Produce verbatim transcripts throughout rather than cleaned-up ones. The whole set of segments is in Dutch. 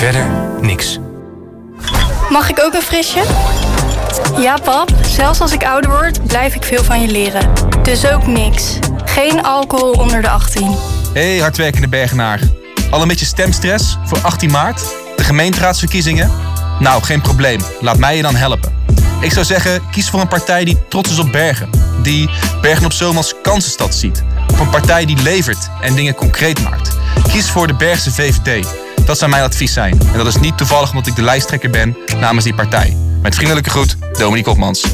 verder niks. Mag ik ook een frisje? Ja, pap. Zelfs als ik ouder word, blijf ik veel van je leren. Dus ook niks. Geen alcohol onder de achttien. Hé, hey, hardwerkende Bergenaar. Al een beetje stemstress voor achttien maart? De gemeenteraadsverkiezingen? Nou, geen probleem. Laat mij je dan helpen. Ik zou zeggen, kies voor een partij die trots is op Bergen. Die Bergen op Zoom als kansenstad ziet. Of een partij die levert en dingen concreet maakt. Kies voor de Bergse V V D. Dat zou mijn advies zijn. En dat is niet toevallig omdat ik de lijsttrekker ben namens die partij. Met vriendelijke groet, Dominique Hopmans.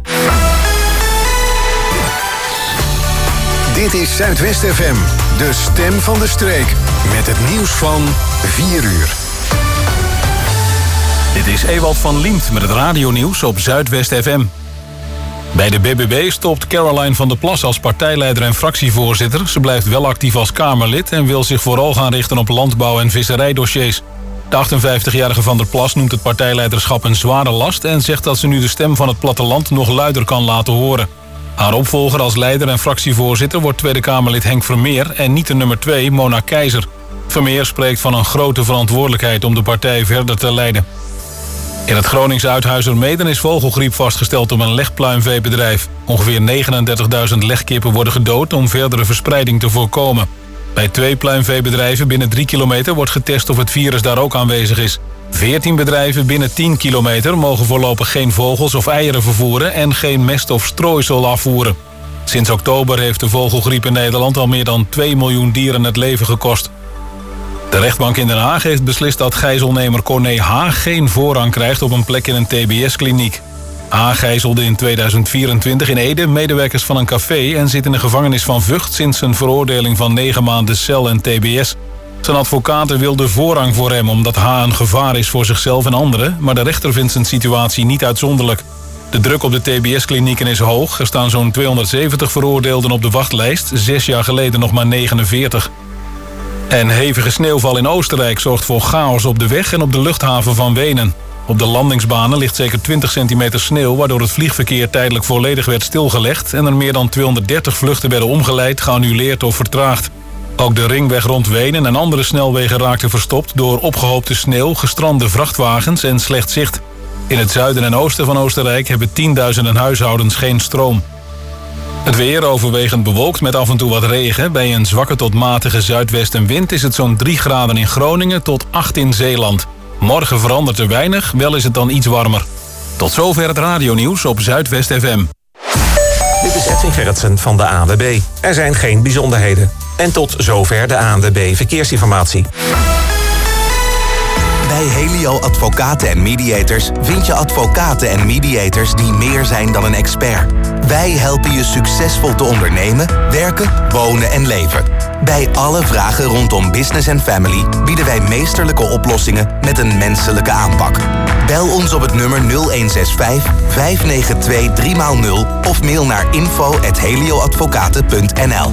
Dit is Zuidwest F M, de stem van de streek. Met het nieuws van vier uur. Dit is Ewald van Liemt met het radionieuws op Zuidwest F M. Bij de B B B stopt Caroline van der Plas als partijleider en fractievoorzitter. Ze blijft wel actief als Kamerlid en wil zich vooral gaan richten op landbouw- en visserijdossiers. De achtenvijftigjarige van der Plas noemt het partijleiderschap een zware last en zegt dat ze nu de stem van het platteland nog luider kan laten horen. Haar opvolger als leider en fractievoorzitter wordt Tweede Kamerlid Henk Vermeer en niet de nummer twee, Mona Keizer. Vermeer spreekt van een grote verantwoordelijkheid om de partij verder te leiden. In het Groningse Uithuizermeeden is vogelgriep vastgesteld op een legpluimveebedrijf. Ongeveer negenendertigduizend legkippen worden gedood om verdere verspreiding te voorkomen. Bij twee pluimveebedrijven binnen drie kilometer wordt getest of het virus daar ook aanwezig is. veertien bedrijven binnen tien kilometer mogen voorlopig geen vogels of eieren vervoeren en geen mest of strooisel afvoeren. Sinds oktober heeft de vogelgriep in Nederland al meer dan twee miljoen dieren het leven gekost. De rechtbank in Den Haag heeft beslist dat gijzelnemer Corné H. geen voorrang krijgt op een plek in een T B S-kliniek. H. gijzelde in tweeduizend vierentwintig in Ede medewerkers van een café en zit in de gevangenis van Vught sinds zijn veroordeling van negen maanden cel en T B S. Zijn advocaten wilden voorrang voor hem omdat H. een gevaar is voor zichzelf en anderen, maar de rechter vindt zijn situatie niet uitzonderlijk. De druk op de T B S-klinieken is hoog. Er staan zo'n tweehonderdzeventig veroordeelden op de wachtlijst, zes jaar geleden nog maar negenenveertig. En hevige sneeuwval in Oostenrijk zorgt voor chaos op de weg en op de luchthaven van Wenen. Op de landingsbanen ligt zeker twintig centimeter sneeuw, waardoor het vliegverkeer tijdelijk volledig werd stilgelegd en er meer dan tweehonderddertig vluchten werden omgeleid, geannuleerd of vertraagd. Ook de ringweg rond Wenen en andere snelwegen raakten verstopt door opgehoopte sneeuw, gestrande vrachtwagens en slecht zicht. In het zuiden en oosten van Oostenrijk hebben tienduizenden huishoudens geen stroom. Het weer overwegend bewolkt met af en toe wat regen. Bij een zwakke tot matige zuidwestenwind is het zo'n drie graden in Groningen tot acht in Zeeland. Morgen verandert er weinig, wel is het dan iets warmer. Tot zover het radionieuws op Zuidwest F M. Dit is Edwin Gerritsen van de A N W B. Er zijn geen bijzonderheden. En tot zover de A N W B Verkeersinformatie. Bij Helio Advocaten en Mediators vind je advocaten en mediators die meer zijn dan een expert. Wij helpen je succesvol te ondernemen, werken, wonen en leven. Bij alle vragen rondom business en family bieden wij meesterlijke oplossingen met een menselijke aanpak. Bel ons op het nummer nul een zes vijf, vijf negen twee, drie nul of mail naar info at helioadvocaten punt n l.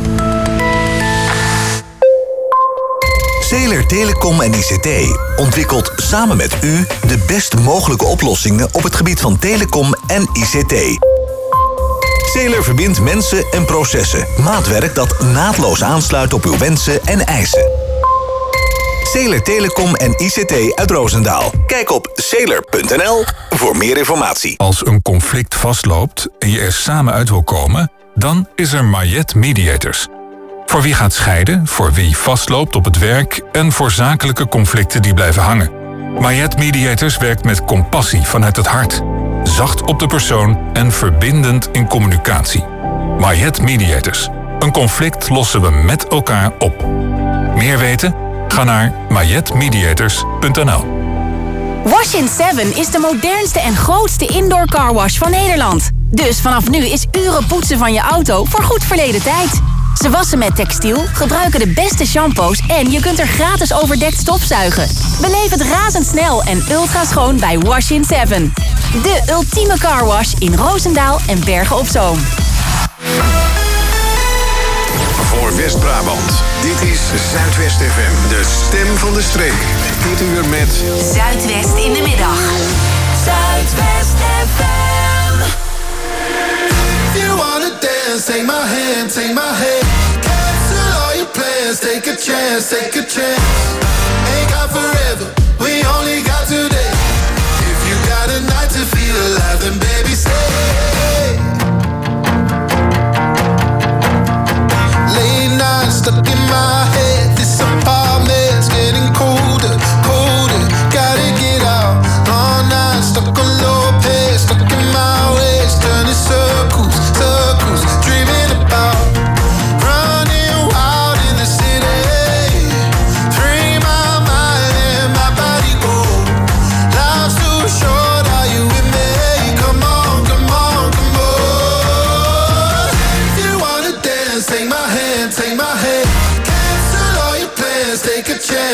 Zeeler Telecom en I C T ontwikkelt samen met u de best mogelijke oplossingen op het gebied van telecom en I C T. Zeeler verbindt mensen en processen. Maatwerk dat naadloos aansluit op uw wensen en eisen. Zeeler Telecom en I C T uit Roosendaal. Kijk op zeeler punt n l voor meer informatie. Als een conflict vastloopt en je er samen uit wil komen, dan is er Mayet Mediators. Voor wie gaat scheiden, voor wie vastloopt op het werk en voor zakelijke conflicten die blijven hangen. Mayet Mediators werkt met compassie vanuit het hart. Zacht op de persoon en verbindend in communicatie. Mayet Mediators. Een conflict lossen we met elkaar op. Meer weten? Ga naar mayet mediators punt n l. Wash in seven is de modernste en grootste indoor carwash van Nederland. Dus vanaf nu is uren poetsen van je auto voor goed verleden tijd. Ze wassen met textiel, gebruiken de beste shampoos en je kunt er gratis overdekt stofzuigen. Beleef het razendsnel en ultra schoon bij Wash in seven. De ultieme carwash in Roosendaal en Bergen op Zoom. Voor West-Brabant, dit is Zuidwest F M, de stem van de streek. Dit uur met Zuidwest in de middag. Zuidwest F M. If you wanna dance, take my hand, take my hand. Cancel all your plans, take a chance, take a chance. Ain't got forever, we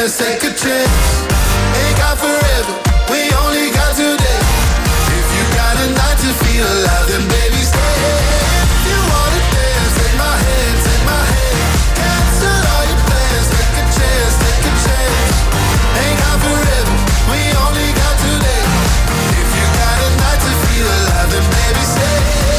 dance, take a chance. Ain't got forever, we only got today. If you got a night to feel alive, then baby stay. If you wanna dance, take my hand, take my hand. Cancel all your plans, take a chance, take a chance. Ain't got forever, we only got today. If you got a night to feel alive, then baby stay.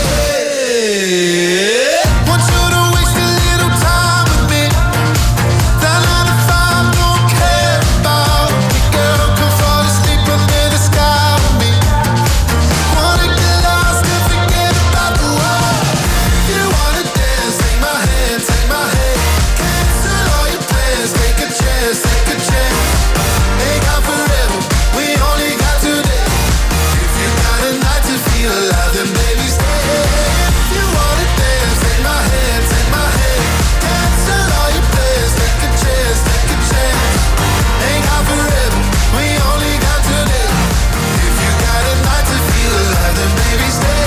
Want you to waste a little time with me. That nine to five don't care about me, girl. Come fall asleep under the sky with me. Wanna get lost and forget about the world. If you wanna dance, take my hand, take my hand. Cancel all your plans, take a chance, take a chance. Ain't got forever, we only got today. If you got a night to feel alive, then baby stay. If you wanna dance, take my hand, take my hand. Cancel all your plans, take a chance, take a chance. Ain't got forever, we only got today. If you got a night to feel alive, then baby stay.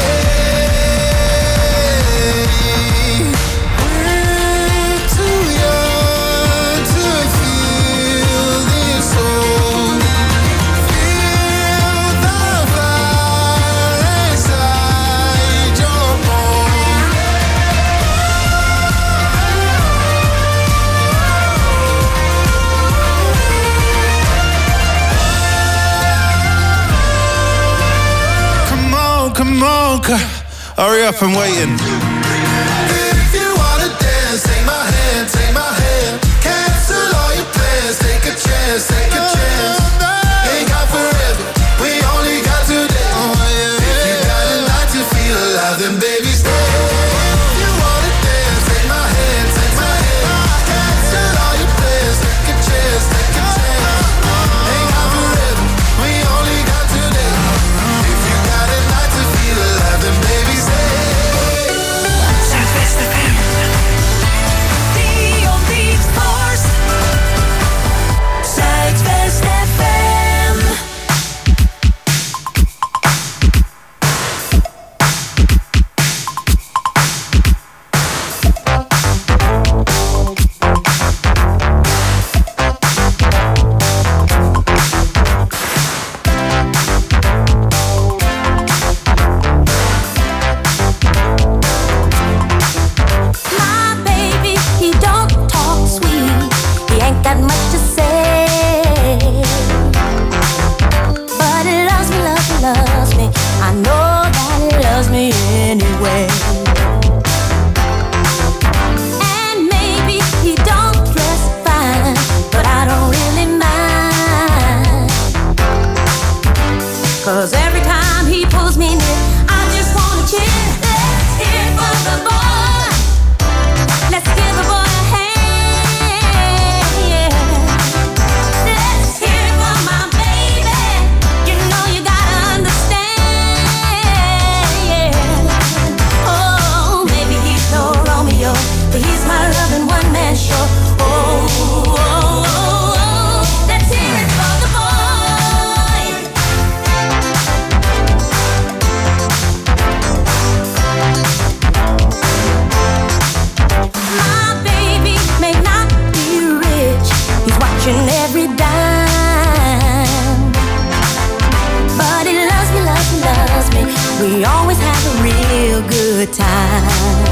We're too young to feel this old. Feel the fire inside your bones. Come on, come on, c- hurry up, I'm waiting. If you wanna dance, take my hand, take my hand. Cancel all your plans, take a chance, take a chance. Ain't got forever, we only got today. If you got a night to feel alive, then baby stay. If you wanna dance, take my hand, take my hand. Cancel all your plans, take a chance, take a chance. Ain't got forever, we only got today. If you got a night to feel alive, then baby stay. Zuidwest F M. Dio Beat Force. Zuidwest F M. My baby, he don't talk sweet. He ain't got much to say. But he loves me, loves me, loves me. I know that he loves me anyway. And maybe he don't dress fine, but I don't really mind. 'Cause every time he pulls me near, I just wanna cheer. Let's hear it for the boy. Let's give the boy a hand, yeah. Let's hear it for my baby. You know you gotta understand, yeah. Oh, maybe he's no Romeo, but he's my loving one man show. Oh, oh, oh, oh. Let's hear it for the boy. My baby may not be rich, he's watching every dime. But he loves me, loves me, loves me. We always have a real good time.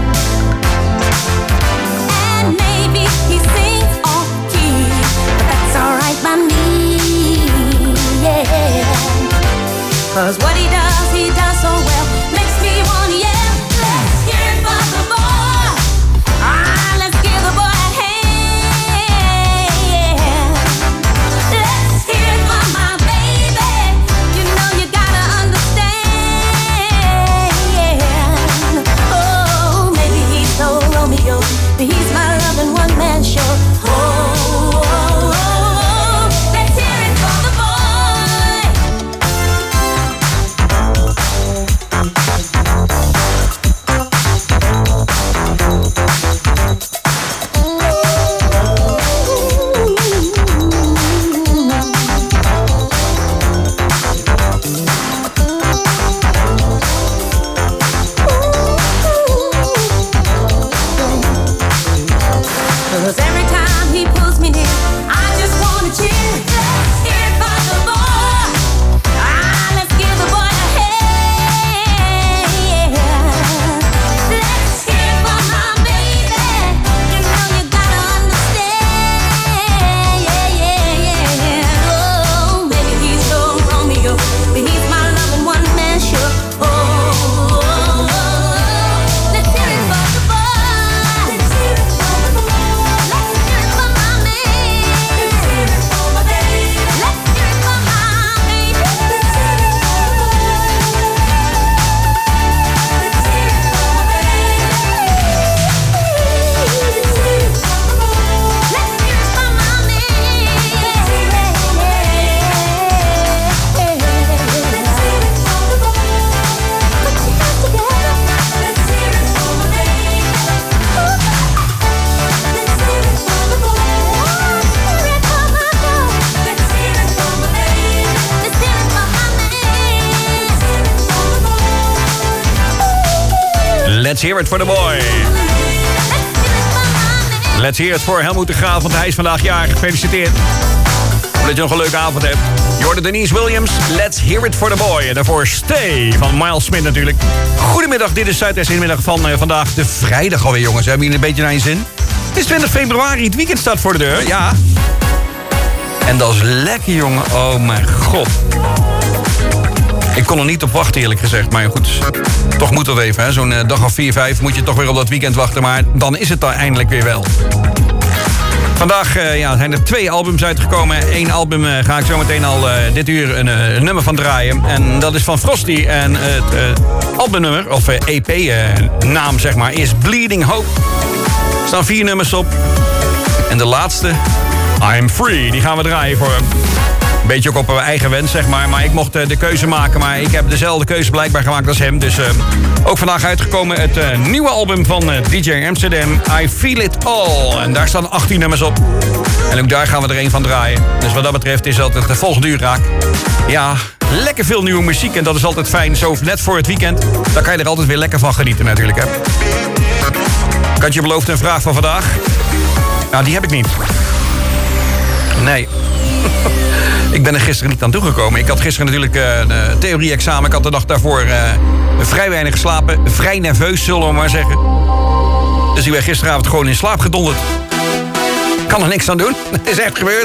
And maybe he sings off key, but that's alright by me, yeah. 'Cause what he does, he does so well, makes me wanna yell. Let's hear it for the boy. Ah, let's give the boy a hand, yeah. Let's hear it for my baby. You know you gotta understand, yeah. Oh, maybe he's no Romeo, but he's my loving one man show. Oh, oh, oh, oh. Let's hear it for the boy. Let's hear it for the boy. Let's hear it voor Helmoet de Graaf, want hij is vandaag jarig. Gefeliciteerd. Dat je nog een leuke avond hebt. Je hoorde Denise Williams, Let's Hear It For The Boy. En daarvoor Stay van Miles Smith natuurlijk. Goedemiddag, dit is Zuidwest Inmiddag van uh, vandaag de vrijdag alweer, jongens. Hebben jullie een beetje naar je zin? Het is twintig februari, het weekend staat voor de deur, ja. En dat is lekker, jongen. Oh mijn god. Ik kon er niet op wachten, eerlijk gezegd. Maar goed, toch moet dat even, hè. Zo'n uh, dag of vier, vijf moet je toch weer op dat weekend wachten. Maar dan is het dan eindelijk weer wel. Vandaag uh, ja, zijn er twee albums uitgekomen. Eén album uh, ga ik zo meteen al uh, dit uur een, uh, een nummer van draaien. En dat is van Frosty. En uh, het uh, albumnummer, of uh, E P-naam uh, zeg maar, is Bleeding Hope. Er staan vier nummers op. En de laatste, I'm Free, die gaan we draaien voor hem. Beetje ook op mijn eigen wens, zeg maar. Maar ik mocht uh, de keuze maken. Maar ik heb dezelfde keuze blijkbaar gemaakt als hem. Dus uh, ook vandaag uitgekomen het uh, nieuwe album van uh, D J Amsterdam. I Feel It All. En daar staan achttien nummers op. En ook daar gaan we er één van draaien. Dus wat dat betreft is altijd de volgende uur raak. Ja, lekker veel nieuwe muziek. En dat is altijd fijn. Zo net voor het weekend. Daar kan je er altijd weer lekker van genieten natuurlijk, hè. Ik had je beloofd een vraag van vandaag. Nou, die heb ik niet. Nee. Ik ben er gisteren niet aan toegekomen. Ik had gisteren natuurlijk uh, een theorie-examen. Ik had de dag daarvoor uh, vrij weinig geslapen. Vrij nerveus, zullen we maar zeggen. Dus ik ben gisteravond gewoon in slaap gedonderd. Kan er niks aan doen. Het is echt gebeurd.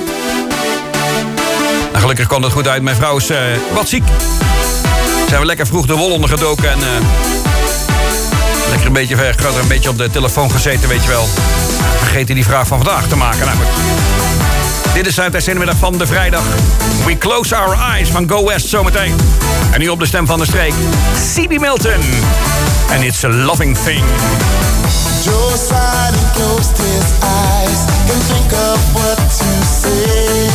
Nou, gelukkig kwam dat goed uit. Mijn vrouw is uh, wat ziek. Zijn we lekker vroeg de wol ondergedoken. En uh, lekker een beetje, ver, een beetje op de telefoon gezeten, weet je wel. Vergeten die vraag van vandaag te maken. Nou, goed. Dit is Zuidwest Inmiddag van de vrijdag. We Close Our Eyes van Go West zometeen. En nu op de stem van de streek, C B Milton. And It's a Loving Thing. Joe sighed and closed his eyes. Can think of what to say.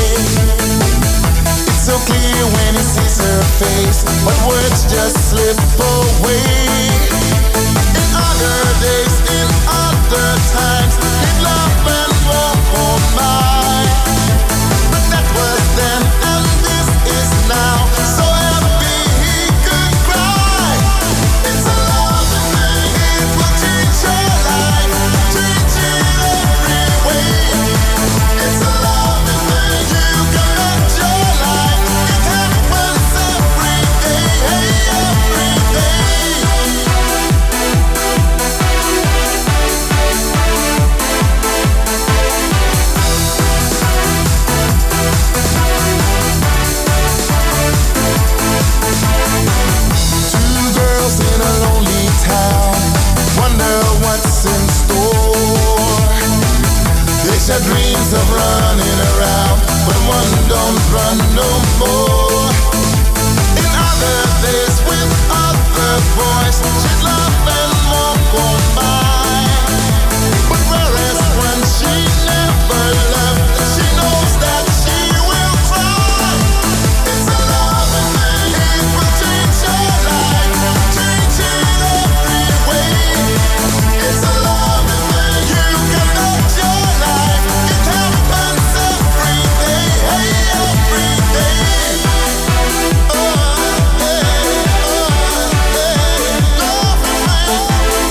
It's so clear when he sees her face, but words just slip away. In other days, in other times, he'd laugh and walk on by. But that was then, and this is now. So happy he could cry. It's a loving thing, it will change your life, change it every way. It's a loving thing, you can bet your life. It happens every day, every day. Wonder what's in store. They share dreams of running around, but one don't run no more. In other days with other boys, she'd laugh and walk on by. But whereas when she never left, she knows that she will try. It's a loving thing, it will change your life, change it every way. It's a loving thing, you can bet your life. It happens every day, every day. Oh, hey, oh, hey, loving thing.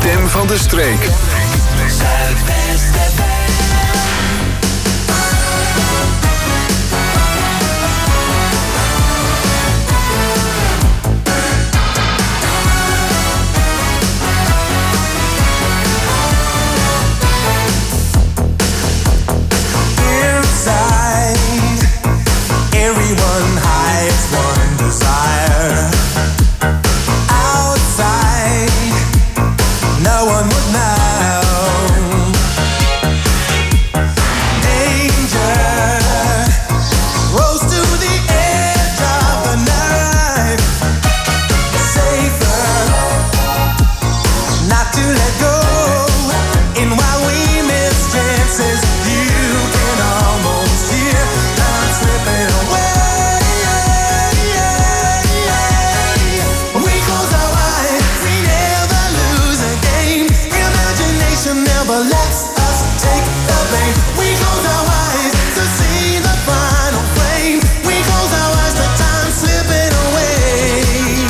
stem van de streek. Everyone hides one desire. Outside, no one would know. Danger rose to the edge of the night. Safer not to let go. And while we miss chances, you can almost hear time slipping away. Never lets us take the blame. We close our eyes to see the final flame. We close our eyes to time slipping away.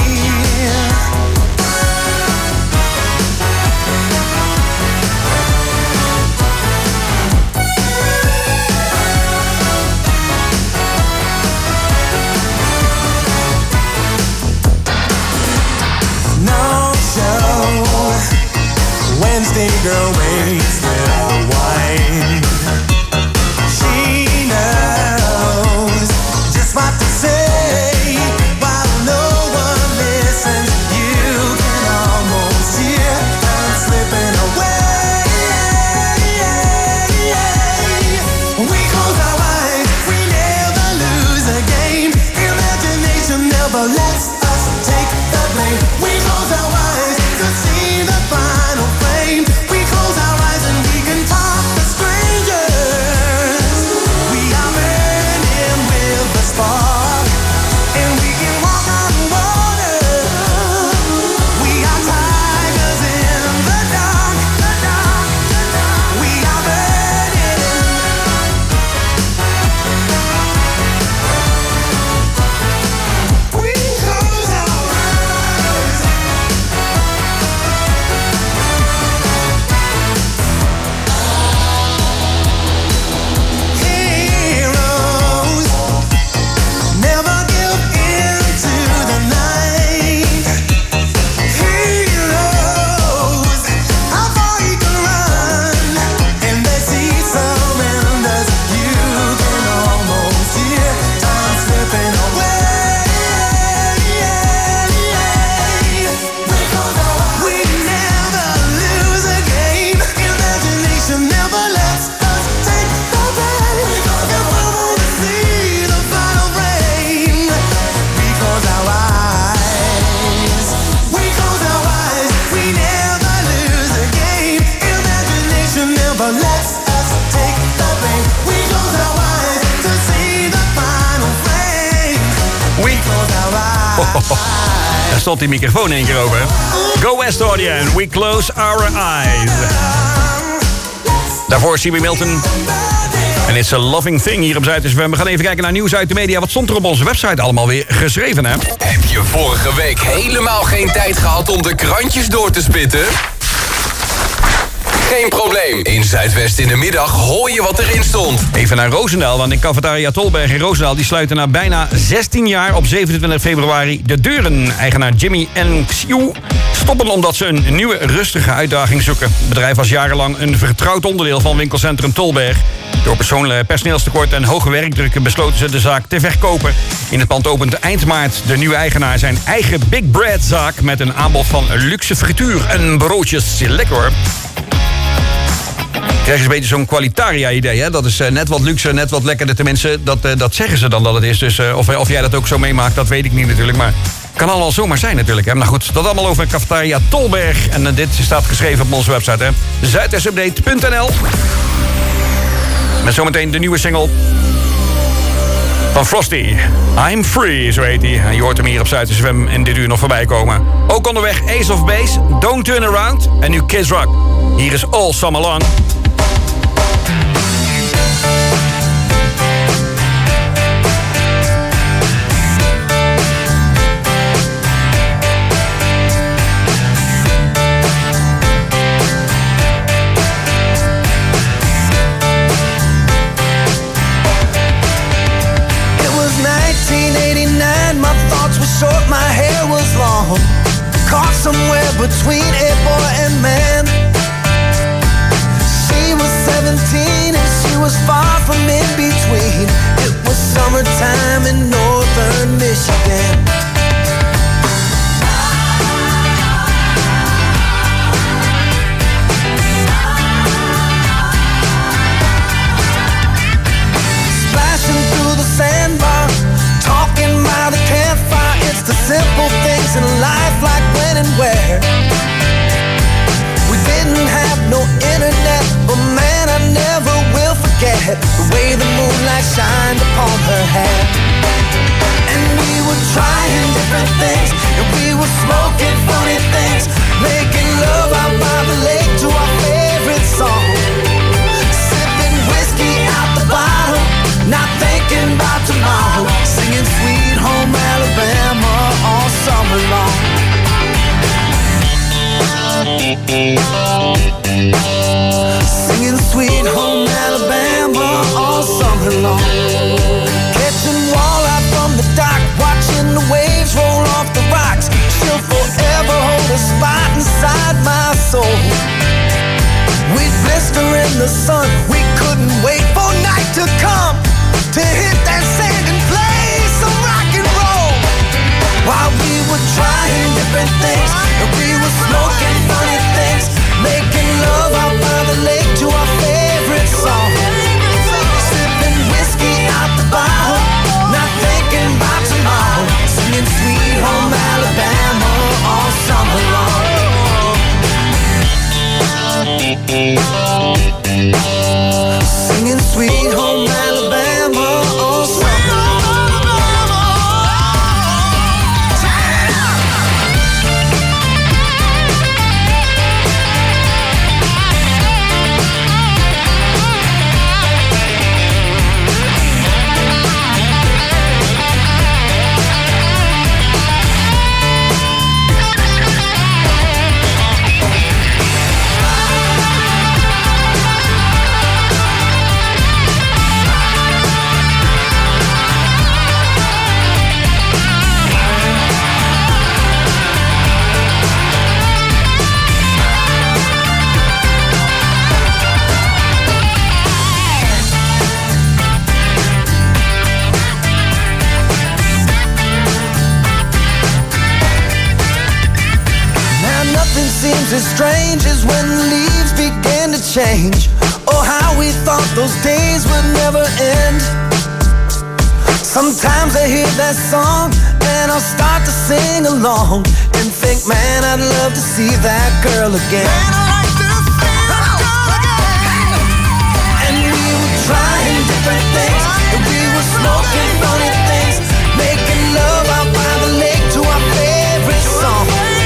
No show. Wednesday girl waits with the wine. She knows just what to say. While no one listens, you can almost hear time slipping away. We close our eyes, we never lose a game. Imagination never lets us take the blame. We close our eyes to see the final flame. We close our eyes and we can talk to strangers. We are burning with the spark, and we can walk on water. We are tigers in the dark, the dark, the dark. We are burning. We close our eyes. Heroes never give in to the night. Heroes, how far you can run, and they see surrenders. You can almost hear time slipping away. We close our eyes. We never lose a game. Imagination never lets us take the blame. If we want to see the final flame, we close our eyes. We close our eyes. We never lose a game. Imagination never lets us take the blame. We close our eyes to see the final flame. We close our eyes. Daar stond die microfoon één keer over. Go West hoorde en We Close Our Eyes. Daarvoor C B Milton. En It's a Loving Thing hier op Zuid-F M. We gaan even kijken naar nieuws uit de media. Wat stond er op onze website allemaal weer geschreven, hè? Heb je vorige week helemaal geen tijd gehad om de krantjes door te spitten? Geen probleem. In Zuidwest in de middag hoor je wat erin stond. Even naar Roosendaal, want in Cafetaria Tolberg in Roosendaal... die sluiten na bijna zestien jaar op zevenentwintig februari de deuren. Eigenaar Jimmy en Xiu stoppen omdat ze een nieuwe rustige uitdaging zoeken. Het bedrijf was jarenlang een vertrouwd onderdeel van winkelcentrum Tolberg. Door persoonlijk personeelstekort en hoge werkdruk besloten ze de zaak te verkopen. In het pand opent eind maart de nieuwe eigenaar zijn eigen Big Bread zaak... met een aanbod van luxe frituur en broodjes. Lekker hoor. Krijg je een beetje zo'n Qualitaria-idee, hè? Dat is uh, net wat luxe, net wat lekkerder. Tenminste, dat, uh, dat zeggen ze dan dat het is. Dus uh, of, of jij dat ook zo meemaakt, dat weet ik niet natuurlijk. Maar kan allemaal zomaar zijn natuurlijk. Hè? Nou goed, dat allemaal over Cafetaria Tolberg. En uh, dit staat geschreven op onze website, hè. zuidwestupdate punt n l. Met zometeen de nieuwe single van Frosty. I'm Free, zo heet hij. En je hoort hem hier op Zuid-F M in dit uur nog voorbij komen. Ook onderweg Ace of Base, Don't Turn Around en nu Kiss Rock. Hier is All Summer Long. short, my hair was long. Caught somewhere between a boy and man. She was seventeen and she was far from in between. It was summertime in northern Michigan. Splashing through the sandbar, talking by the campfire. It's the simple things in life, like when and where. We didn't have no internet, but man, I never will forget the way the moonlight shined upon her hair. And we were trying different things, and we were smoking funny things, making love out by the lake to our favorite song. Sipping whiskey out the bottle, not thinking about tomorrow, singing Sweet Home Alabama all summer long. Singing Sweet Home Alabama all summer long. Catching walleye from the dock, watching the waves roll off the rocks. She'll forever hold a spot inside my soul. We'd blister in the sun, we couldn't wait for night to come to hit that sand and play some rock and roll. While we were trying different things, and we were smoking funny things, making love out by the lake to our favorite song. Sipping whiskey out the bottle, not thinking about tomorrow, singing Sweet Home Alabama all summer long. Singing Sweet Home Alabama all summer long. Seems as strange as when the leaves began to change. Oh, how we thought those days would never end. Sometimes I hear that song and I'll start to sing along and think, man, I'd love to see that girl again. Man, I'd like to see that girl again. And we were trying different things, and we were smoking funny things, making love out by the lake to our favorite song.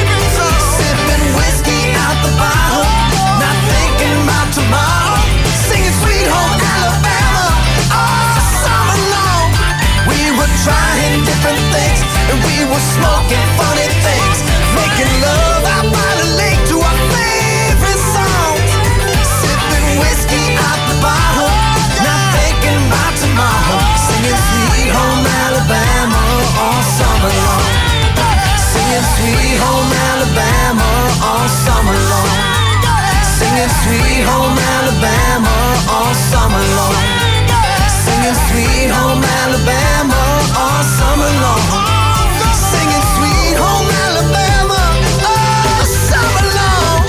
Whiskey out the bottle, not thinking about tomorrow, singing Sweet Home Alabama all summer long. We were trying different things, and we were smoking funny things, making love out by the lake to our favorite songs. Sipping whiskey out the bottle, not thinking about tomorrow, singing Sweet Home Alabama all summer long. Singing Sweet Home Alabama all summer long. Singing Sweet Home Alabama all summer long. Singing Sweet Home Alabama all summer long. Singing Sweet Home Alabama all summer long.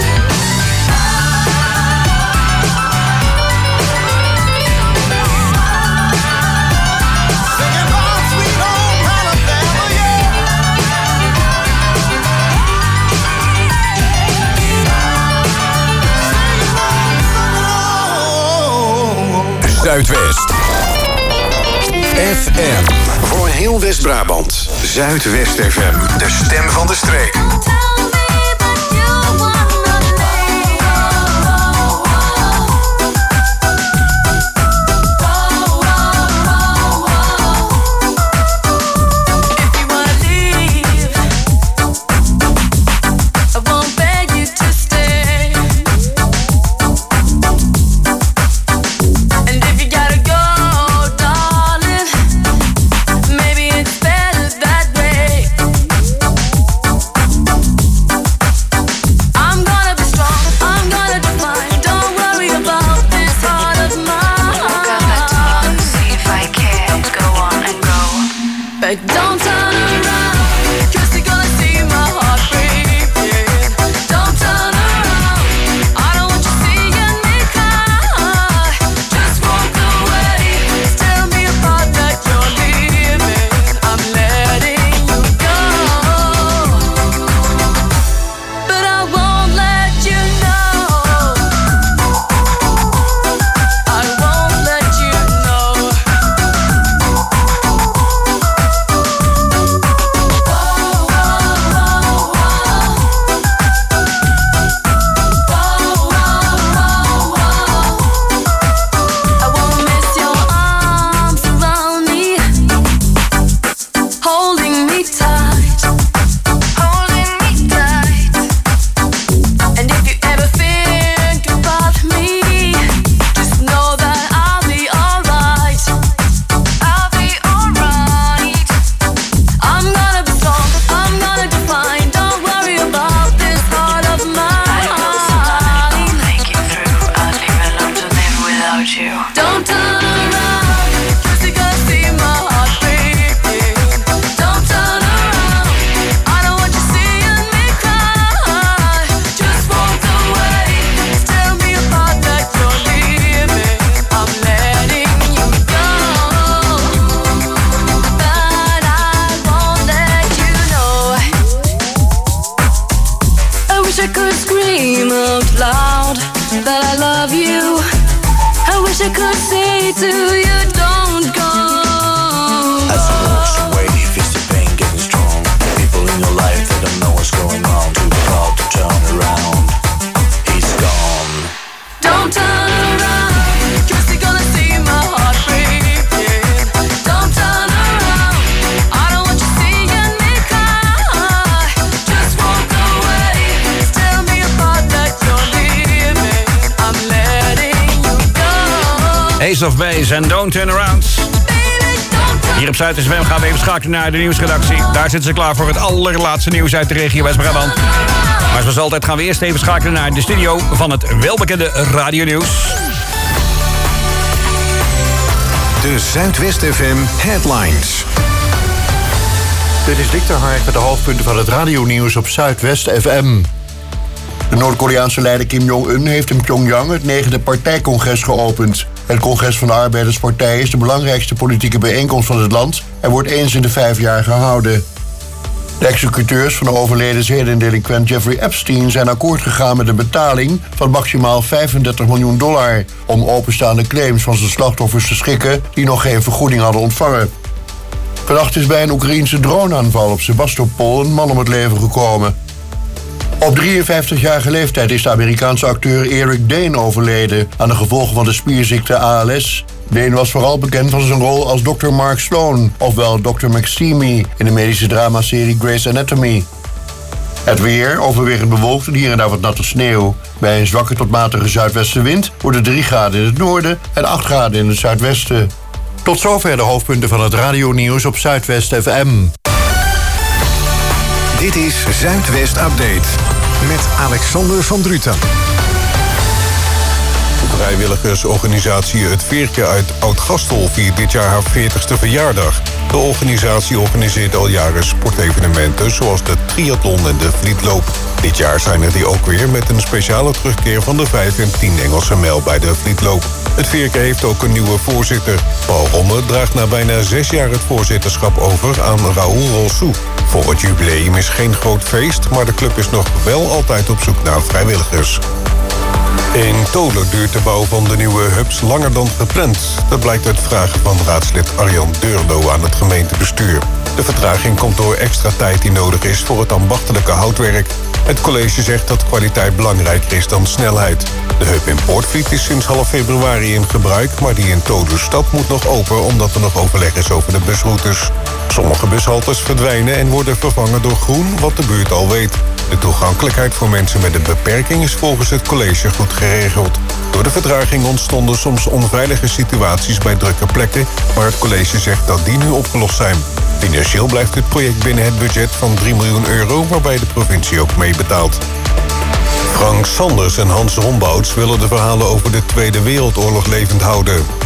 Singing about Sweet Home Alabama, yeah. Zuidwest F M. Voor heel West-Brabant. Zuidwest F M. De stem van de streek. Maybe it's better that way. like, don't turn around, 'cause you're gonna see my heart breaking. Don't turn around, I don't want you seeing me cry. Just walk away, tell me apart that you're leaving. I'm letting you go, but I won't let you know. I won't let you know. I won't miss your arms around me, holding me tight, holding me tight. And if you ever think about me, just know that I'll be alright. I'll be alright. I'm gonna be strong, I'm gonna define. Don't worry about this heart of mine. Don't turn around, 'cause you're gonna see my heart breaking. Don't turn around, I don't want you seeing me cry. Just walk away, tell me apart that you're leaving. I'm letting you go, but I won't let you know. I wish I could scream out loud that I love you. I wish I could say to you, don't go. As he walks away, he feels the pain getting strong. People in your life, they don't know what's going on. Too proud to turn around. He's gone. Don't turn around, 'cause you're gonna see my heart breaking. Don't turn around, I don't want you seeing me cry. Just walk away, tell me apart that you're leaving. I'm letting you go. Ace of Base en Don't Turn Around. Hier op Zuid-S F M gaan we even schakelen naar de nieuwsredactie. Daar zitten ze klaar voor het allerlaatste nieuws uit de regio West-Brabant. Maar zoals altijd gaan we eerst even schakelen naar de studio van het welbekende radionieuws. De Zuidwest F M Headlines. Dit is Victor Hark met de hoofdpunten van het radionieuws op Zuidwest F M. De Noord-Koreaanse leider Kim Jong-un heeft in Pyongyang het negende partijcongres geopend. Het congres van de Arbeiderspartij is de belangrijkste politieke bijeenkomst van het land en wordt eens in de vijf jaar gehouden. De executeurs van de overleden zedendelinquent Jeffrey Epstein zijn akkoord gegaan met een betaling van maximaal vijfendertig miljoen dollar om openstaande claims van zijn slachtoffers te schikken die nog geen vergoeding hadden ontvangen. Vannacht is bij een Oekraïense droneaanval op Sebastopol een man om het leven gekomen. Op drieënvijftigjarige leeftijd is de Amerikaanse acteur Eric Dane overleden aan de gevolgen van de spierziekte A L S. Dane was vooral bekend van zijn rol als dokter Mark Sloan, ofwel dokter McSteamy, in de medische dramaserie Grey's Anatomy. Het weer, overwegend bewolkt en hier en daar wat natte sneeuw. Bij een zwakke tot matige zuidwestenwind wordt het drie graden in het noorden en acht graden in het zuidwesten. Tot zover de hoofdpunten van het radionieuws op Zuidwest F M. Dit is Zuidwest Update met Alexander van Druten. De vrijwilligersorganisatie Het Veertje uit Oud-Gastel viert dit jaar haar veertigste verjaardag. De organisatie organiseert al jaren sportevenementen zoals de triathlon en de vlietloop. Dit jaar zijn er die ook weer met een speciale terugkeer van de vijf en tien Engelse mijl bij de vlietloop. Het Veertje heeft ook een nieuwe voorzitter. Paul Romme draagt na bijna zes jaar het voorzitterschap over aan Raoul Rolsou. Voor het jubileum is geen groot feest, maar de club is nog wel altijd op zoek naar vrijwilligers. In Tolen duurt de bouw van de nieuwe hubs langer dan gepland. Dat blijkt uit vragen van raadslid Arjan Deurlo aan het gemeentebestuur. De vertraging komt door extra tijd die nodig is voor het ambachtelijke houtwerk. Het college zegt dat kwaliteit belangrijker is dan snelheid. De hub in Poortvliet is sinds half februari in gebruik, maar die in Tolen-stad moet nog open omdat er nog overleg is over de busroutes. Sommige bushaltes verdwijnen en worden vervangen door groen, wat de buurt al weet. De toegankelijkheid voor mensen met een beperking is volgens het college goed geregeld. Door de vertraging ontstonden soms onveilige situaties bij drukke plekken, maar het college zegt dat die nu opgelost zijn. Financieel blijft het project binnen het budget van drie miljoen euro, waarbij de provincie ook meebetaalt. Frank Sanders en Hans Rombouts willen de verhalen over de Tweede Wereldoorlog levend houden.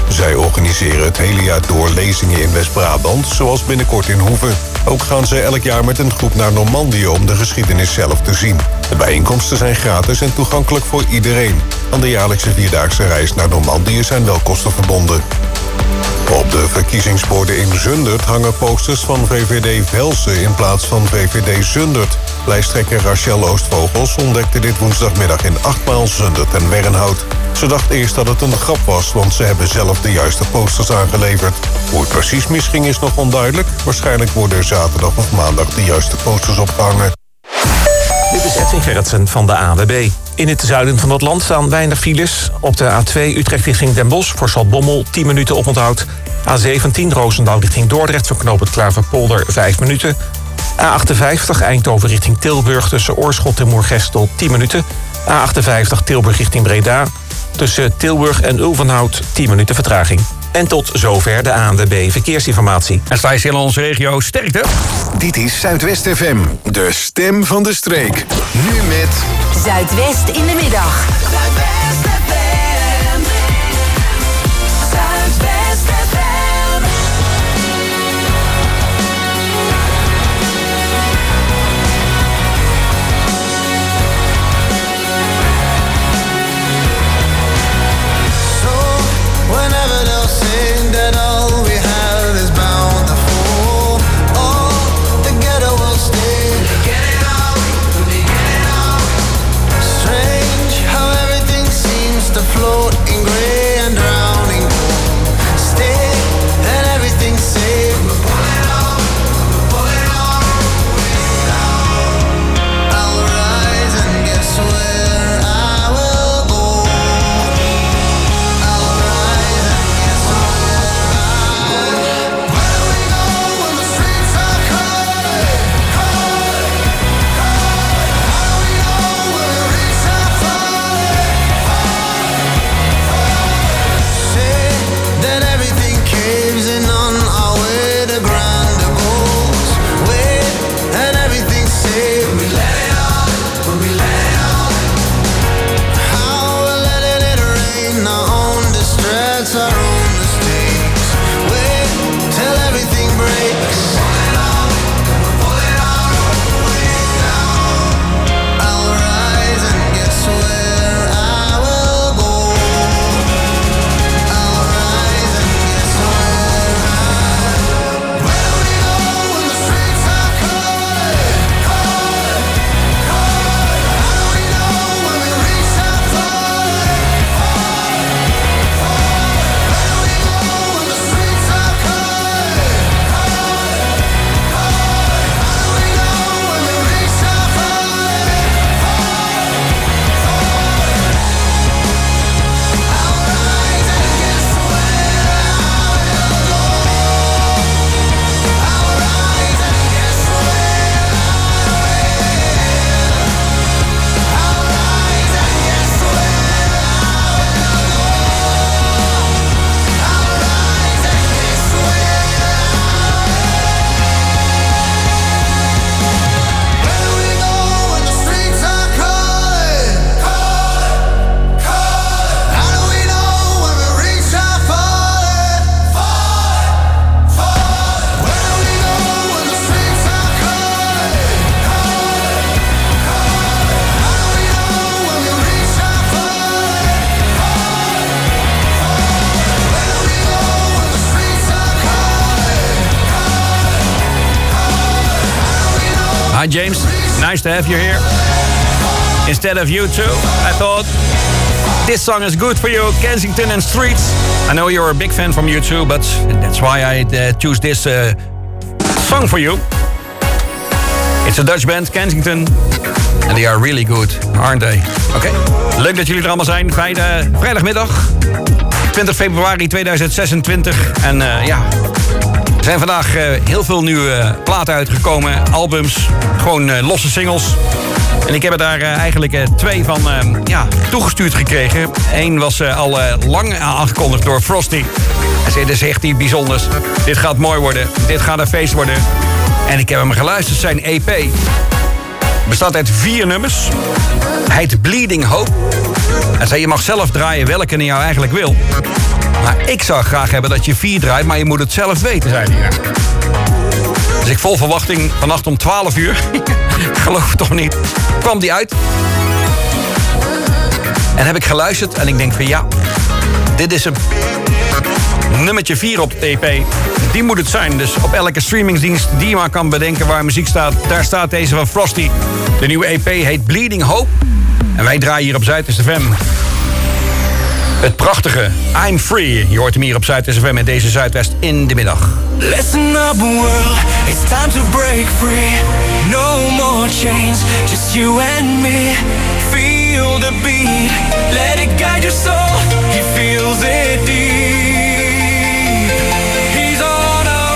Zij organiseren het hele jaar door lezingen in West-Brabant, zoals binnenkort in Hoeve. Ook gaan ze elk jaar met een groep naar Normandië om de geschiedenis zelf te zien. De bijeenkomsten zijn gratis en toegankelijk voor iedereen. Aan de jaarlijkse vierdaagse reis naar Normandië zijn wel kosten verbonden. Op de verkiezingsborden in Zundert hangen posters van V V D Velsen in plaats van V V D Zundert. Lijsttrekker Rachel Oostvogels ontdekte dit woensdagmiddag in achtmaal Zundert en Wernhout. Ze dacht eerst dat het een grap was, want ze hebben zelf de juiste posters aangeleverd. Hoe het precies misging is nog onduidelijk. Waarschijnlijk worden er zaterdag of maandag de juiste posters opgehangen. Dit is Edwin Gerritsen van de A N W B. In het zuiden van het land staan weinig files. Op de A twee Utrecht richting Den Bosch voor Zaltbommel tien minuten oponthoud. A zeventien Roosendaal richting Dordrecht voor knooppunt Klaverpolder vijf minuten. A achtenvijftig Eindhoven richting Tilburg tussen Oorschot en Moergestel tien minuten. A achtenvijftig Tilburg richting Breda. Tussen Tilburg en Ulvenhout tien minuten vertraging. En tot zover de A N W B Verkeersinformatie. En sta je stil in onze regio, sterkte. Dit is Zuidwest F M, de stem van de streek. Nu met... Zuidwest in de middag. Zuidwest F M. Zuidwest F M. Whenever they'll sing that all we have is bound to fall, all together we'll stay. Get it out, get it out. Strange how everything seems to float in gray and drowning. Stay and everything's safe. Pull it out, pull it out, pull it out. I'll rise and guess where I will go. I'll rise and guess where I will. Where do we go when the streets are crowded, crowded, crowded? How do we know when we reach our falling, falling, falling? Say that everything caves in on our way to grander goals. Wait, and everything's safe. We let it out, when we let it out. How we're letting it rain, our own distress, our own mistakes. Wait till everything breaks. Pull it out, pull it out, pull it out. I'll rise and guess where I will go. I'll rise and guess where I will. Where do we go when the streets are crowded, crowded, crowded? How do we know when we reach our falling, falling, falling? Where do we go when the streets are crowded, crowded, crowded? How do we know when we reach our falling, falling, falling? I'll rise and guess where I will go. I'll rise and guess where I will. I'll rise and guess where I will go. I'll rise and guess where I will. Where do we go when the streets are crowded, crowded, crowded? How do we know when we reach our falling, falling, falling? Where do we go when the streets are crowded, crowded, crowded? How do we know when we reach our falling, falling, falling? Where do we go when the streets are crowded, crowded, crowded? How do we know? Hi James, nice to have you here. Instead of you two, I thought this song is good for you, Kensington and Streets. I know you're a big fan from U two, but that's why I uh, choose this uh, song for you. It's a Dutch band, Kensington. And they are really good, aren't they? Oké, leuk dat jullie er allemaal zijn. Vrijdag, vrijdagmiddag, twintig februari tweeduizend zesentwintig. En uh, ja, er zijn vandaag uh, heel veel nieuwe platen uitgekomen. Albums, gewoon uh, losse singles. En ik heb er daar uh, eigenlijk uh, twee van uh, ja, toegestuurd gekregen. Eén was uh, al uh, lang aangekondigd door Frosty. Hij zei, dit is echt iets bijzonders. Dit gaat mooi worden. Dit gaat een feest worden. En ik heb hem geluisterd, zijn E P. Bestaat uit vier nummers. Hij heet Bleeding Hope. Hij zei, je mag zelf draaien welke je nou eigenlijk wil. Maar ik zou graag hebben dat je vier draait, maar je moet het zelf weten, zei hij. Dus ik vol verwachting vannacht om twaalf uur, geloof het toch niet, kwam die uit. En heb ik geluisterd en ik denk van ja, dit is hem. Nummertje vier op de E P, die moet het zijn. Dus op elke streamingsdienst die je maar kan bedenken waar muziek staat, daar staat deze van Frosty. De nieuwe E P heet Bleeding Hope. En wij draaien hier op Zuidwest F M het prachtige I'm Free. Je hoort hem hier op Zuidwest F M met deze Zuidwest in de middag. Listen up, world, it's time to break free. No more chains, just you and me. Feel the beat, let it guide your soul. He feels it deep. He's on a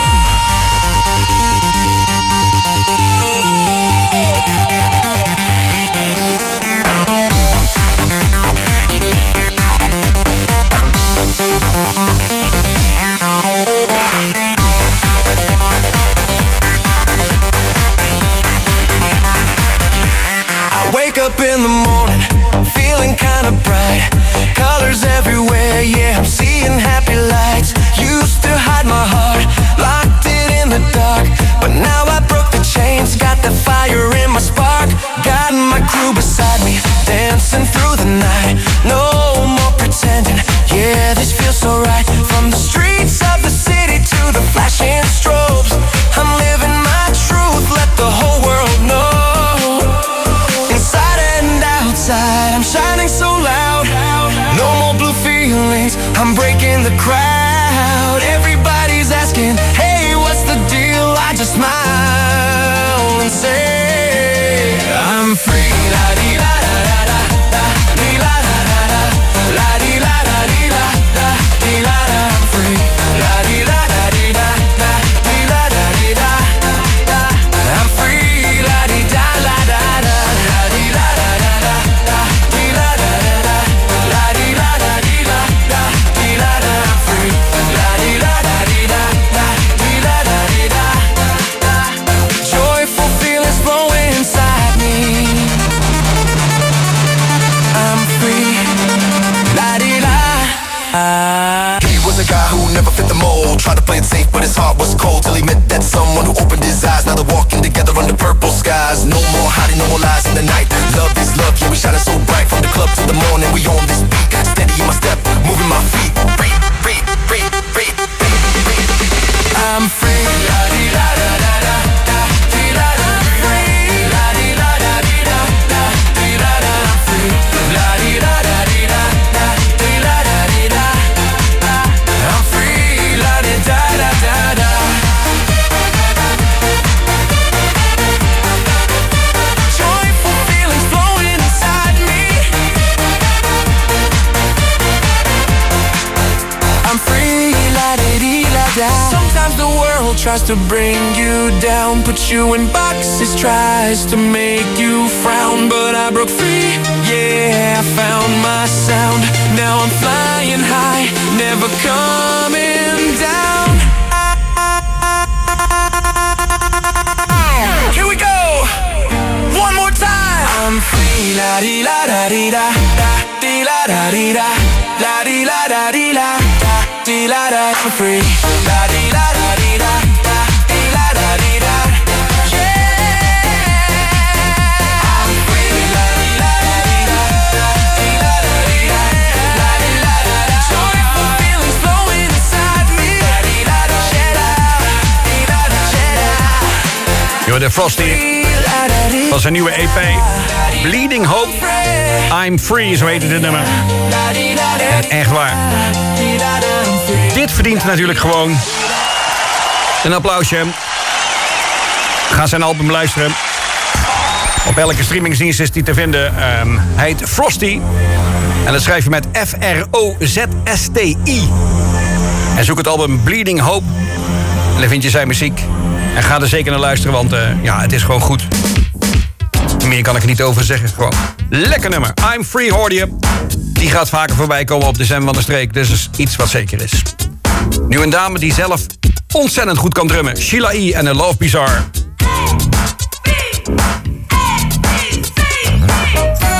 I wake up in the morning, feeling kinda bright. Colors everywhere, yeah, I'm seeing happy lights. Used to hide my heart, locked it in the dark. But now I broke the chains, got the fire in my spark. Got my crew beside me, dancing through the night. No more pretending, yeah, this feels so right. From the streets of the city to the flashing strobes, I'm living my truth, let the whole world know. Inside and outside, I'm shining so loud. No more blue feelings, I'm breaking the crowd. Everybody's asking, hey, what's the deal? I just smile and say, I'm free. La di la da da da da, di la da da da, la di la da di la da, di la da. I'm free. La di la da di da da, di la da di da da. I'm free. La di da la da da, la di la da da da da, di la da da da, la di la da di la da, di la da. I'm free. La di la da di da da, di la da di da da. Joyful feelings flowing inside me. I'm free. La di la. He was a guy who never fit the mold. Tried to play it safe, but his heart was cold. Till he met that someone who opened his eyes. Now they're walking together under purple skies. No more hiding, no more lies in the night. Love is love, yeah, we shining so bright. From the club to the morning, we on this beat. Steady in my step, moving my feet. Free, free, free, free, free, free. I'm free. La di la da da da da, di la da. Free. La di la da di da da, di la da. I'm free. La di la da di da da, di la da di da da. I'm free. La di da da da da. Joyful feelings flowing inside me. I'm free. La di di la da. Sometimes the world tries to bring you down, put you in boxes, tries to make you frown. But I broke free, yeah, I found my sound. Now I'm flying high, never coming down. Here we go, one more time. I'm free, la di la da di da, da di la da di da, la di la da di la, da di la da. I'm free, la di la da di da, da di la da di da. Yeah, I'm free, la di la da di da, da di la da di da, la di la da da. Joyful feelings flowing inside me. La di la da, di la da, di la da. Je hoort de Frosty van zijn nieuwe E P Bleeding Hope. I'm Free, zo heet het nummer. En echt waar. Dit verdient natuurlijk gewoon een applausje. Ga zijn album luisteren. Op elke streamingsdienst is die te vinden. Um, hij heet Frosty. En dat schrijf je met F R O Z S T I. En zoek het album Bleeding Hope. En dan vind je zijn muziek. En ga er zeker naar luisteren, want uh, ja, het is gewoon goed. Meer kan ik er niet over zeggen. Gewoon lekker nummer. I'm Free hoorde je. Die gaat vaker voorbij komen op de zem van de streek. Dus is iets wat zeker is. Nu een dame die zelf ontzettend goed kan drummen. Sheila E. en de Love Bizarre. Hey, hey, hey, hey.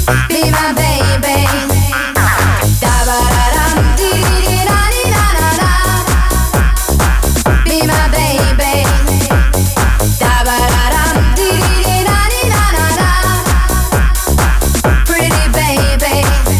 Be my baby. Da ba da dum dee dee da dee da da da. Be my baby. Da ba da dum dee dee da dee da da da. Pretty baby.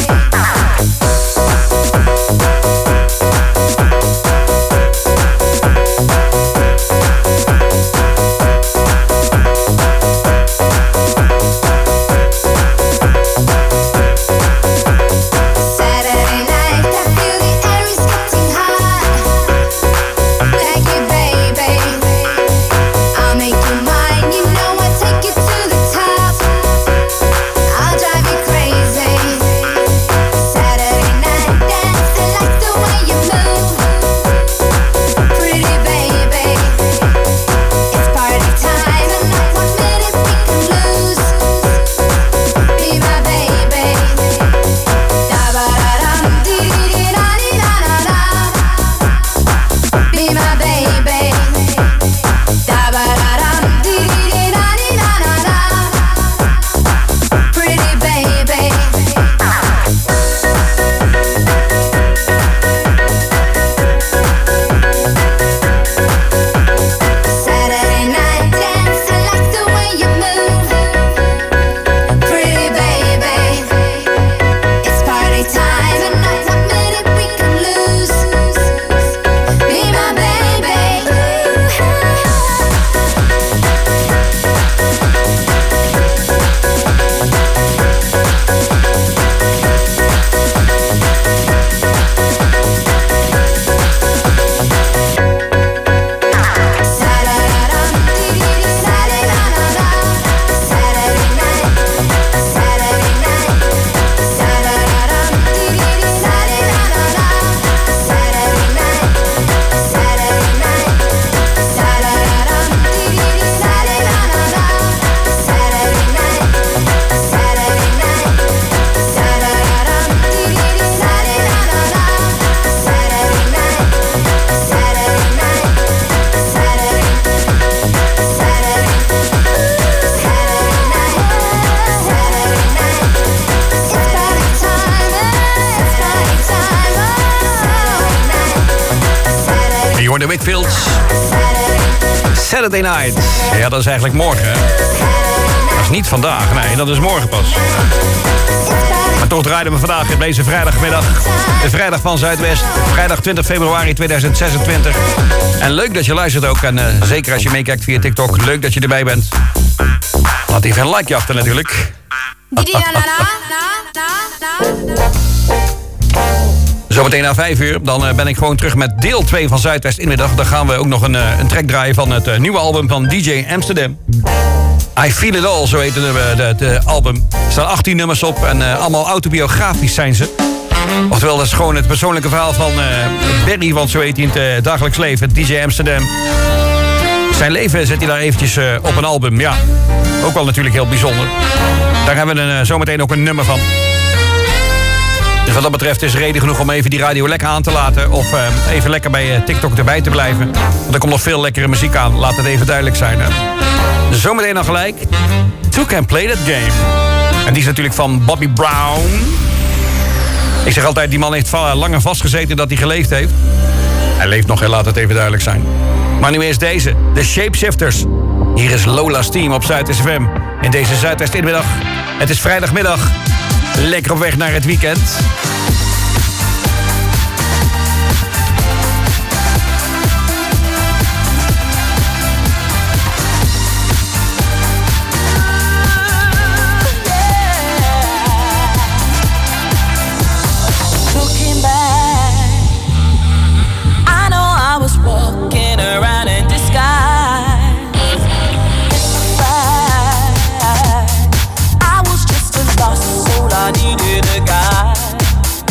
Saturday night, I feel the air is getting hot. Like it, baby. I'll make you mine, you know I'll take you to the top. I'll drive you crazy. Saturday night dance, I like the way you move. Pretty baby. It's party time and not one minute we can lose. Be my baby. Da ba da dum dee dee da dee da da da. Be my baby. Da ba da dum dee dee da dee da da da. Pretty baby. Saturday night dance, I like the way you move. Pretty baby. It's party time and not one minute we can lose. Be my baby. Je hoort de Whitfields. Saturday Night. Ja, dat is eigenlijk morgen. Hè? Dat is niet vandaag, nee, dat is morgen pas. Maar toch draaiden we vandaag op deze vrijdagmiddag. De vrijdag van Zuidwest. Vrijdag twintig februari tweeduizend zesentwintig. En leuk dat je luistert ook. En uh, zeker als je meekijkt via TikTok. Leuk dat je erbij bent. Laat even een like achter natuurlijk. Zometeen na vijf uur, dan uh, ben ik gewoon terug met deel twee van Zuidwest Inmiddag. Dan gaan we ook nog een, uh, een track draaien van het uh, nieuwe album van D J Amsterdam. I Feel It All, zo heet het album. Er staan achttien nummers op en uh, allemaal autobiografisch zijn ze. Oftewel, dat is gewoon het persoonlijke verhaal van uh, Barry, want zo heet hij in het uh, dagelijks leven, D J Amsterdam. Zijn leven zet hij daar eventjes uh, op een album, ja. Ook wel natuurlijk heel bijzonder. Daar hebben we een, uh, zometeen ook een nummer van. Dus wat dat betreft is reden genoeg om even die radio lekker aan te laten. Of uh, even lekker bij uh, TikTok erbij te blijven. Want er komt nog veel lekkere muziek aan. Laat het even duidelijk zijn. Hè. Dus zometeen dan gelijk. Two Can Play That Game. En die is natuurlijk van Bobby Brown. Ik zeg altijd, die man heeft langer vastgezeten dat hij geleefd heeft. Hij leeft nog, laat het even duidelijk zijn. Maar nu eerst deze. De Shapeshifters. Hier is Lola's Team op Zuidwest F M. In deze Zuidwest Inmiddag. Het is vrijdagmiddag. Lekker op weg naar het weekend. Looking back, I know I was walking around in disguise. I was just a lost soul, I needed a guide.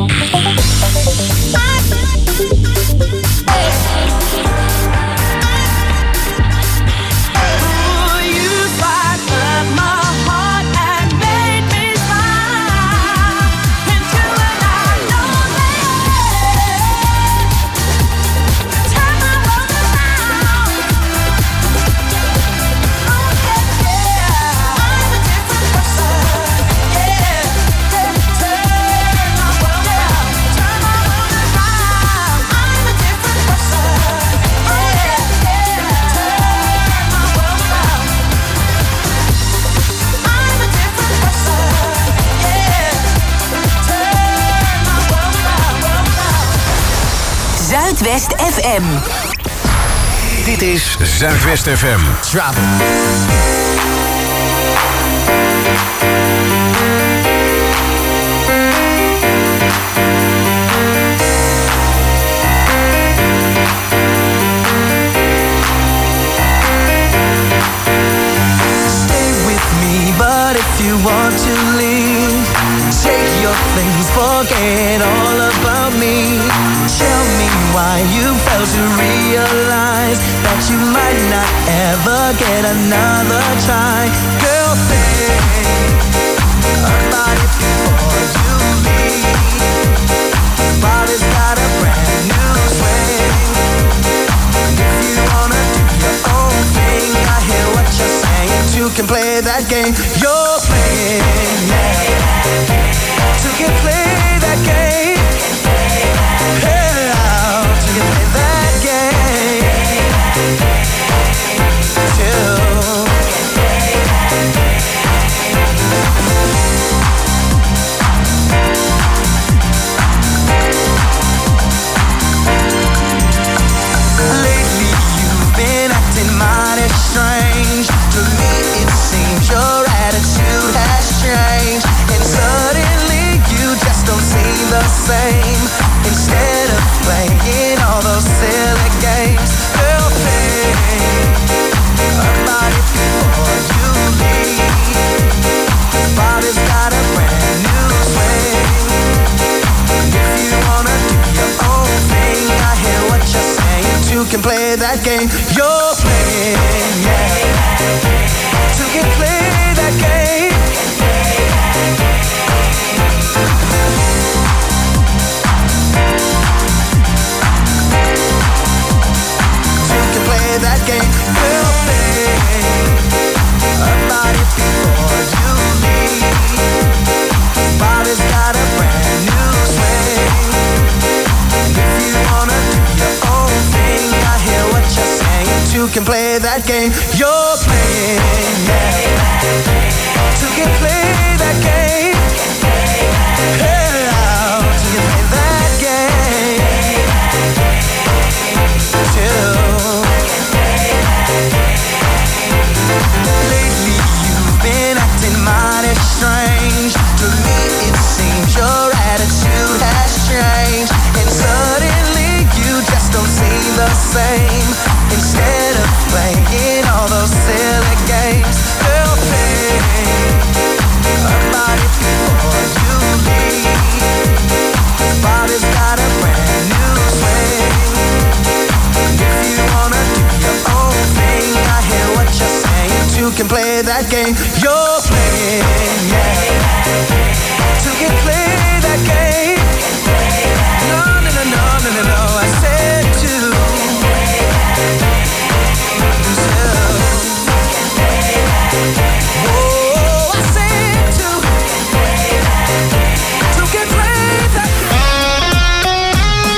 Zuidwest F M. Dit is Zuidwest F M. Travel. But if you want to leave, take your things, forget all about me. Tell me why you failed to realize that you might not ever get another try. Girl, think about it before you leave. Body's got a brand new swing. If you wanna do your own thing, I hear what you're saying. You can play that game you're playing, yeah. You can play that game. Hey, out. You can play that game too. Lately you've been acting mighty strange. To me it seems your attitude has changed, and suddenly you just don't seem the same. Instead of playing all those silly games, girl, think about it before you leave. Body's got a brand new swing. If you wanna do your own thing, I hear what you're saying. You can play that game you're playing, yeah. You can play that game. You can play that game. Girl, think about it before you leave. Body's got a brand new swing. And if you wanna do your own thing, I hear what you're saying. You can play that game you're playing, yeah. You can play that game. Hey, out. You can play that game too. Lately you've been acting mighty strange. To me it seems your attitude has changed, and suddenly you just don't seem the same. Instead of playing all those silly games, girl, think about it before you leave. Body's got a brand new swing. If you wanna do your own thing, I hear what you're saying. You can play that game you're playing, yeah. You can play that game. No, no, no, no, no, no, no. I said to. Oh, I said to. You can play that game.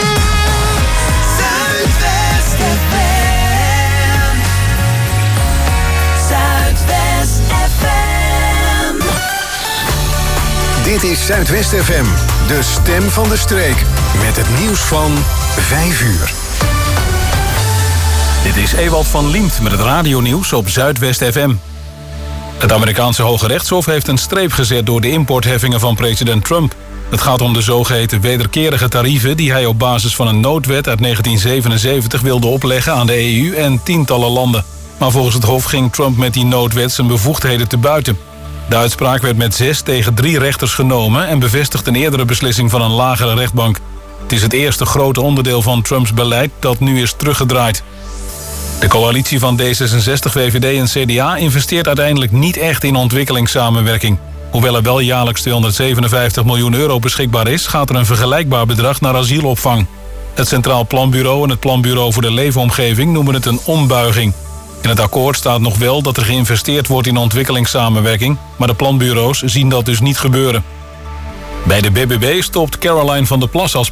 Zuidwest F M. Zuidwest F M. Dit is Zuidwest F M, de stem van de streek. Met het nieuws van vijf uur. Dit is Ewald van Liemt met het radionieuws op Zuidwest F M. Het Amerikaanse Hoge Rechtshof heeft een streep gezet door de importheffingen van president Trump. Het gaat om de zogeheten wederkerige tarieven die hij op basis van een noodwet uit negentien zevenenzeventig wilde opleggen aan de E U en tientallen landen. Maar volgens het Hof ging Trump met die noodwet zijn bevoegdheden te buiten. De uitspraak werd met zes tegen drie rechters genomen en bevestigt een eerdere beslissing van een lagere rechtbank. Het is het eerste grote onderdeel van Trumps beleid dat nu is teruggedraaid. De coalitie van D zesenzestig, V V D en C D A investeert uiteindelijk niet echt in ontwikkelingssamenwerking. Hoewel er wel jaarlijks tweehonderdzevenenvijftig miljoen euro beschikbaar is, gaat er een vergelijkbaar bedrag naar asielopvang. Het Centraal Planbureau en het Planbureau voor de Leefomgeving noemen het een ombuiging. In het akkoord staat nog wel dat er geïnvesteerd wordt in ontwikkelingssamenwerking, maar de planbureaus zien dat dus niet gebeuren. Bij de B B B stopt Caroline van der Plas als